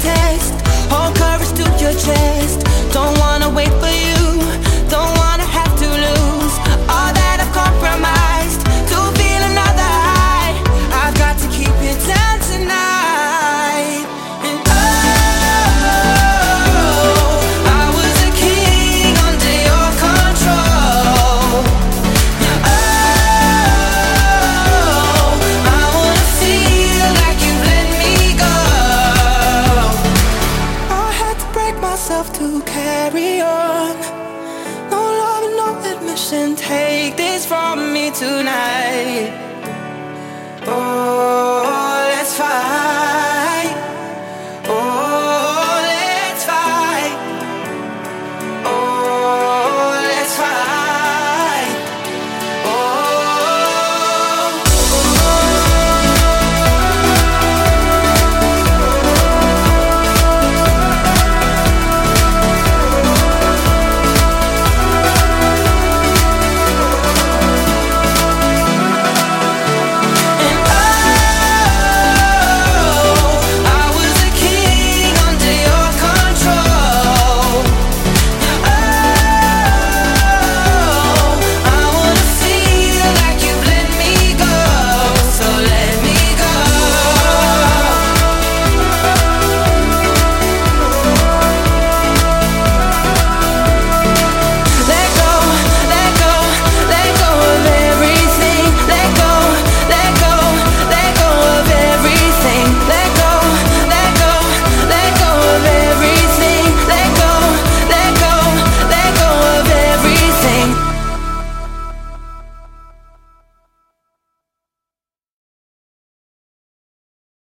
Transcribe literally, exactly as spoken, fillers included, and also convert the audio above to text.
test. Hold courage to your chest. Don't wanna wait for you. Don't wanna have to lose all that I've compromised to feel another high. I've got to keep it down tonight. And oh, I was a king under your control. Oh, I wanna feel like you let me go. I had to break myself to carry on. No love and no admission. Take this from me tonight. Oh.